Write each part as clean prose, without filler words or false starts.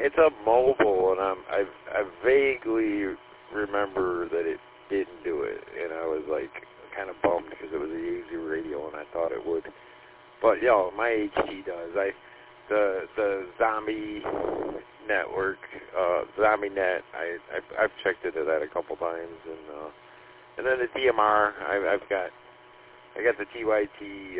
it's a mobile, and I vaguely remember that it didn't do it, and I was like kind of bummed because it was a easy radio, and I thought it would. But yo, my HT does. The Zombie Network, ZombieNet. I've checked into that a couple times, and then the DMR. I got the TYT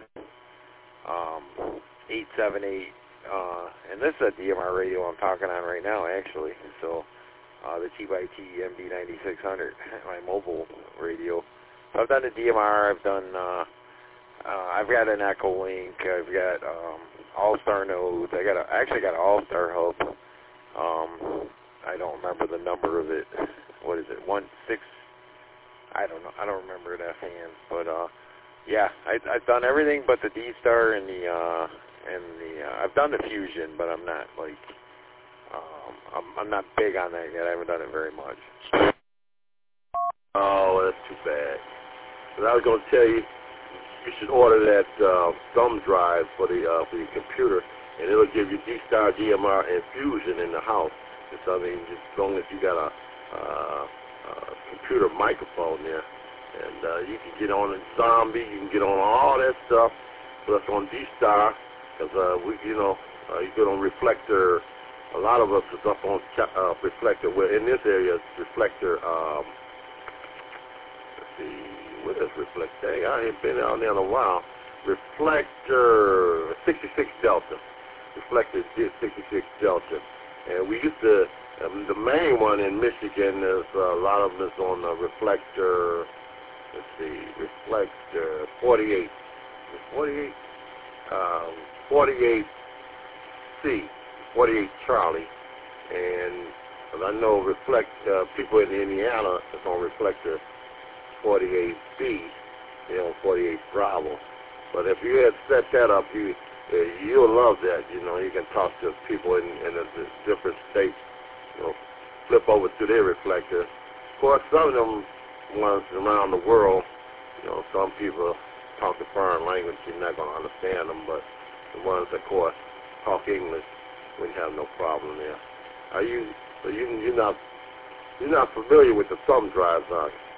878, and this is a DMR radio I'm talking on right now, actually. So the TYT MD9600, my mobile radio. So I've done the DMR. I've got an Echo Link. I've got All-Star nodes. I actually got an All-Star hub. I don't remember the number of it. What is it? 16? I don't know. I don't remember it offhand. But yeah, I've done everything but the D-Star and the I've done the Fusion, but I'm not like I'm not big on that yet. I haven't done it very much. Oh, that's too bad. But I was going to tell you, you should order that thumb drive for your computer, and it'll give you D-Star, DMR, and Fusion in the house. It's, I mean, just as long as you got a computer microphone there, and you can get on Zombie, you can get on all that stuff, plus on D-Star, because you get on Reflector. A lot of us is up on Reflector. We're in this area, it's Reflector. Let's see. What is Reflector? I ain't been down there in a while. Reflector 66 Delta. Reflector 66 Delta. And we used to, the main one in Michigan, there's a lot of them is on Reflector, let's see, Reflector 48. 48? 48C, 48 Charlie. And I know people in Indiana is on Reflector 48B, on 48 Bravo. But if you had set that up, you'll love that. You can talk to people in the different states, flip over to their reflector. Of course, some of them ones around the world, some people talk a foreign language, you're not going to understand them, but the ones, of course, talk English, we have no problem there. You're not familiar with the thumb drives, are you?